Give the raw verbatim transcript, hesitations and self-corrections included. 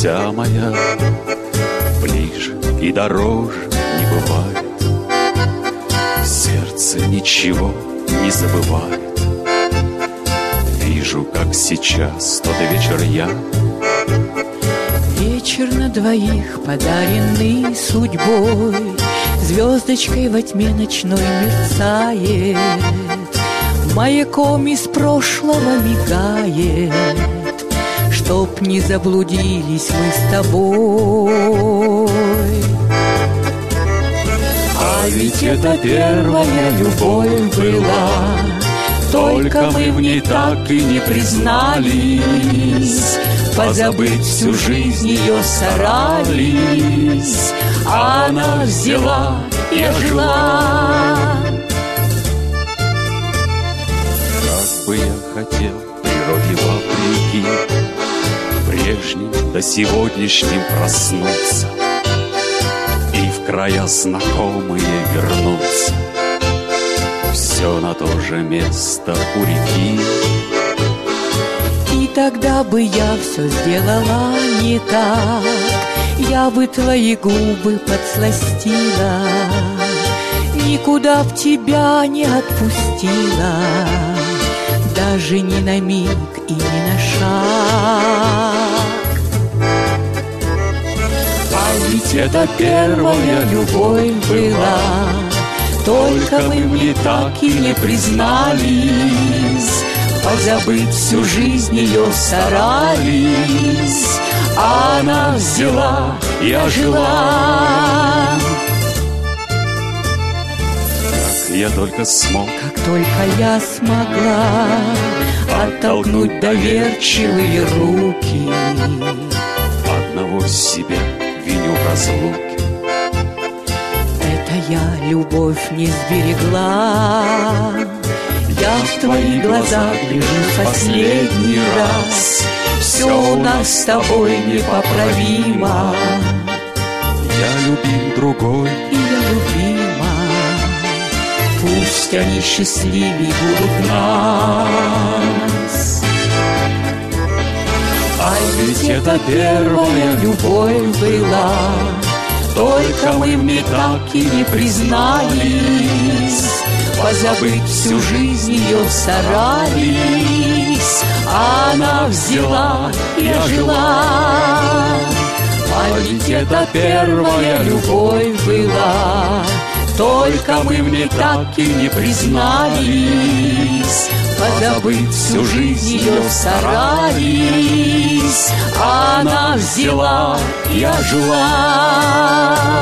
вся моя, ближе и дороже не бывает. Сердце ничего не забывает. Вижу, как сейчас тот вечер я. Вечер на двоих, подаренный судьбой, звездочкой во тьме ночной мерцает, маяком из прошлого мигает, чтоб не заблудились мы с тобой. А ведь это первая любовь была, только мы в ней так и не признались. Позабыть всю жизнь ее старались, а она взяла и ожила. Как бы я хотел природе вопреки прежним до сегодняшним проснуться и в края знакомые вернуться, все на то же место у реки. И тогда бы я все сделала не так, я бы твои губы подсластила, никуда в тебя не отпустила, даже ни на миг и ни на шаг. А ведь это первая любовь была, только мы в ней так и не признались. Позабыть всю жизнь ее старались, а она взяла и ожила. Как я только смог, как только я смогла оттолкнуть доверчивые руки, одного себя виню в разлуке. Это я любовь не сберегла. Я в твои глаза гляжу в последний раз. Все у нас с тобой непоправимо. Я любим другой, и я любима. Пусть они счастливее будут нас. А ведь это первая любовь была, только мы в ней так и не признались. Позабыть всю жизнь ее старались, а она взяла и ожила. А ведь это первая любовь была, только мы в ней так и не признались. Позабыть всю жизнь ее старались, а она взяла и ожила.